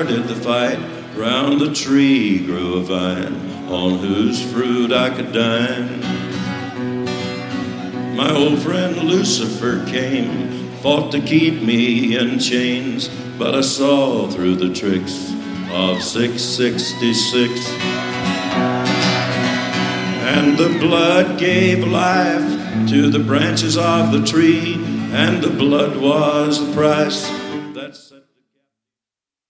started the fight, round the tree grew a vine, on whose fruit I could dine. My old friend Lucifer came, fought to keep me in chains, but I saw through the tricks of 666. And the blood gave life to the branches of the tree, and the blood was the price